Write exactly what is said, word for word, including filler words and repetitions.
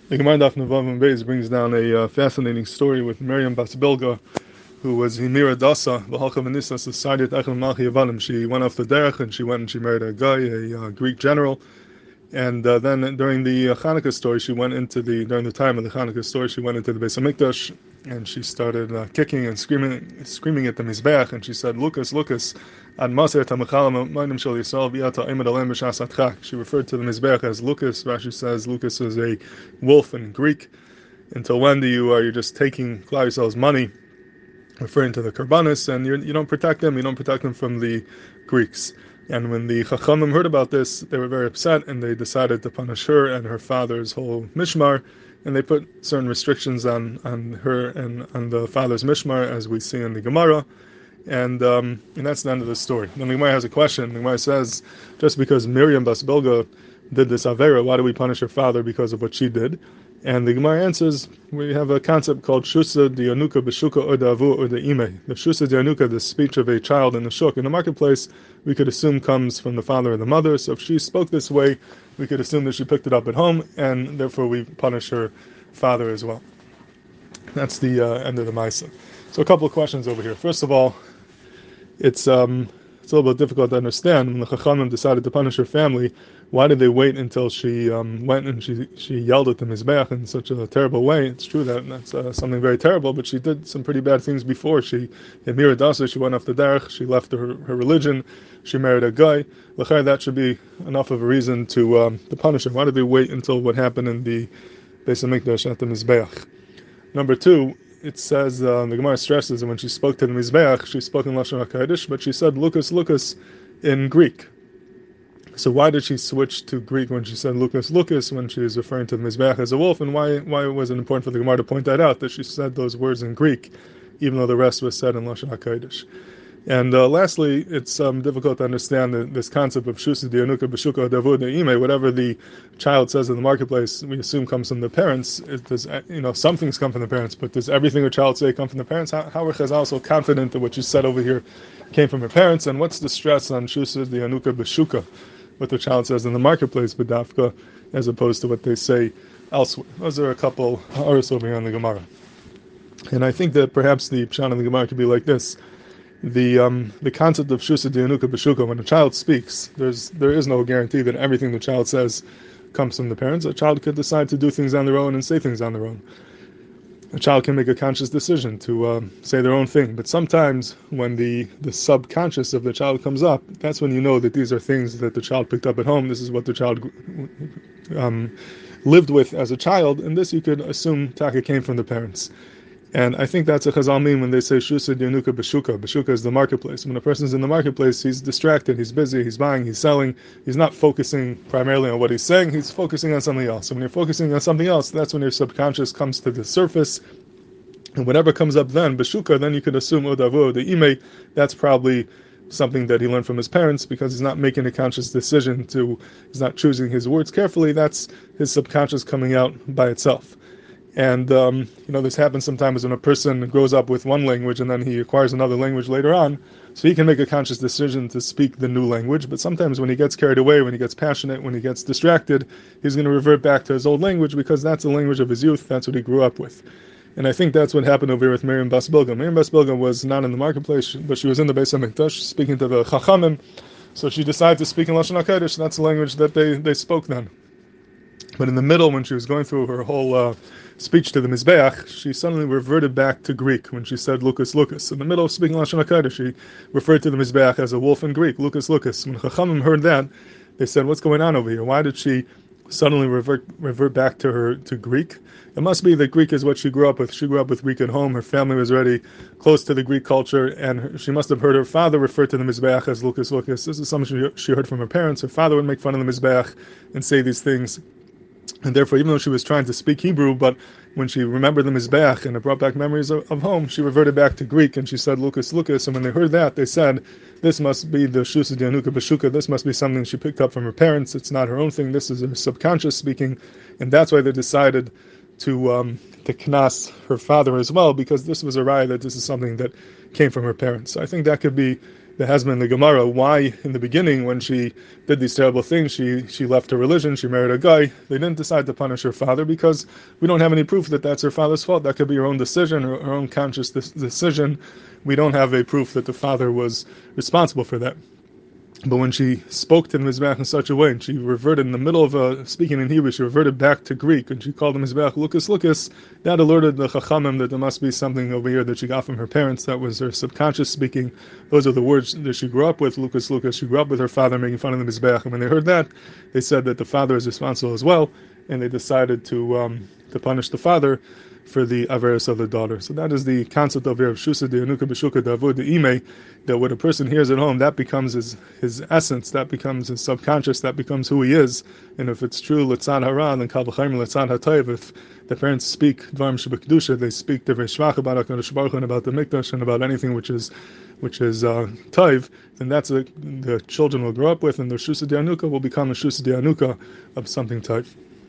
The Gemara Daf Nevav and Beis brings down a uh, fascinating story with Miriam Bas Bilga, who was Himira Dasa, V'halcha V'nisa, Society at Echel Malchi Yavanim. She went off the derech and she went and she married a guy, a uh, Greek general. And uh, then during the uh, Hanukkah story, she went into the, during the time of the Hanukkah story, she went into the Beis HaMikdash and she started uh, kicking and screaming screaming at the Mizbeach, and she said, Lucas, Lucas, Ad Maser Tamachala Mainim Shal Yisrael V'yata Imad Alem B'Shas Atchak. She referred to the Mizbeach as Lucas. Rashi says Lucas is a wolf in Greek. Until when do you, are you just taking Klal Yisrael's money, referring to the Karbanis, and you're, you don't protect them, you don't protect them from the Greeks. And when the Chachamim heard about this, they were very upset, and they decided to punish her and her father's whole mishmar, and they put certain restrictions on, on her and on the father's mishmar, as we see in the Gemara, and um, and that's the end of the story. Then the Gemara has a question. The Gemara says, just because Miriam Bas Bilga did this avera, why do we punish her father because of what she did? And the Gemara answers, we have a concept called Shusa Dianuka Beshuka or Davu or the Ime. The Shusa Dianuka, the speech of a child in the shuk, in the marketplace, we could assume comes from the father or the mother. So if she spoke this way, we could assume that she picked it up at home, and therefore we punish her father as well. That's the uh, end of the Maisa. So a couple of questions over here. First of all, it's um, it's a little bit difficult to understand. When the Chachamim decided to punish her family, why did they wait until she um, went and she she yelled at the Mizbeach in such a terrible way? It's true that that's uh, something very terrible, but she did some pretty bad things before. She, in Mira Dasa, she went off the derech, she left her, her religion, she married a guy. L'chai, that should be enough of a reason to um, to punish her. Why did they wait until what happened in the Beis HaMikdash at the Mizbeach? Number two, it says, uh, the Gemara stresses that when she spoke to the Mizbeach, she spoke in Lashon HaKodesh, but she said Lucas, Lucas in Greek. So why did she switch to Greek when she said Lucas, Lucas, when she is referring to the Mizbeach as a wolf? And why why was it important for the Gemara to point that out, that she said those words in Greek, even though the rest was said in Lashon HaKodesh? And uh, lastly, it's um, difficult to understand the, this concept of Shusa Dianuka B'Shuka Davud Ime. Whatever the child says in the marketplace, we assume comes from the parents. It does, you know, some things come from the parents, but does everything a child say come from the parents? How, how are Chazal so confident that what you said over here came from her parents? And what's the stress on Shusa Dianuka B'Shuka, what the child says in the marketplace, B'Dafka, as opposed to what they say elsewhere? Those are a couple hours over here on the Gemara. And I think that perhaps the pshat in the Gemara could be like this. The um, the concept of Shusa Dianuka B'Shuka, when a child speaks, there's there is no guarantee that everything the child says comes from the parents. A child could decide to do things on their own and say things on their own. A child can make a conscious decision to uh, say their own thing, but sometimes when the, the subconscious of the child comes up, that's when you know that these are things that the child picked up at home. This is what the child um, lived with as a child, and this you could assume Taka came from the parents. And I think that's a Chazal mean when they say Shusa Dianuka B'Shuka. B'Shuka is the marketplace. When a person's in the marketplace, he's distracted, he's busy, he's buying, he's selling. He's not focusing primarily on what he's saying, he's focusing on something else. So when you're focusing on something else, that's when your subconscious comes to the surface. And whatever comes up then, B'Shuka, then you could assume Odavu, the Ime, that's probably something that he learned from his parents, because he's not making a conscious decision to, he's not choosing his words carefully. That's his subconscious coming out by itself. And, um, you know, this happens sometimes when a person grows up with one language and then he acquires another language later on. So he can make a conscious decision to speak the new language. But sometimes when he gets carried away, when he gets passionate, when he gets distracted, he's going to revert back to his old language because that's the language of his youth. That's what he grew up with. And I think that's what happened over here with Miriam Bas Bilga. Miriam Bas Bilga was not in the marketplace, but she was in the Beis HaMikdash speaking to the Chachamim. So she decided to speak in Lashon HaKodesh. That's the language that they, they spoke then. But in the middle, when she was going through her whole uh, speech to the Mizbeach, she suddenly reverted back to Greek when she said Lucas, Lucas. In the middle of speaking Lashon HaKodesh, she referred to the Mizbeach as a wolf in Greek, Lucas, Lucas. When Chachamim heard that, they said, what's going on over here? Why did she suddenly revert revert back to her to Greek? It must be that Greek is what she grew up with. She grew up with Greek at home. Her family was already close to the Greek culture, and her, she must have heard her father refer to the Mizbeach as Lucas, Lucas. This is something she, she heard from her parents. Her father would make fun of the Mizbeach and say these things. And therefore, even though she was trying to speak Hebrew, but when she remembered the Mizbeach and it brought back memories of, of home, she reverted back to Greek and she said, Lucas, Lucas. And when they heard that, they said, this must be the Shusa Dianuka B'Shuka. This must be something she picked up from her parents. It's not her own thing. This is her subconscious speaking. And that's why they decided to um, to knas her father as well, because this was a raya that this is something that came from her parents. So I think that could be the husband, the Gemara, why in the beginning when she did these terrible things, she she left her religion, she married a guy. They didn't decide to punish her father because we don't have any proof that that's her father's fault. That could be her own decision, her, her own conscious decision. We don't have a proof that the father was responsible for that. But when she spoke to the Mizbeach in such a way, and she reverted in the middle of uh, speaking in Hebrew, she reverted back to Greek, and she called the Mizbeach Lukas Lukas, that alerted the Chachamim that there must be something over here that she got from her parents. That was her subconscious speaking. Those are the words that she grew up with, Lukas Lukas. She grew up with her father making fun of the Mizbeach, and when they heard that, they said that the father is responsible as well, and they decided to um, to punish the father for the averis of the daughter. So that is the concept of here of Shusa de Anuka B'Shuka Davud de Ime, that what a person hears at home, that becomes his his essence, that becomes his subconscious, that becomes who he is. And if it's true Litzad Hara, then Kal B'Chaim Litzad HaTayv, if the parents speak Dvarim Shebekdusha, they speak Divrei Shvach about HaKadosh Baruch Hu and about the Mikdash and about anything which is which is uh, Tayv, then that's what the children will grow up with, and the Shusa de Anuka will become a Shusa de Anuka of something Tayv.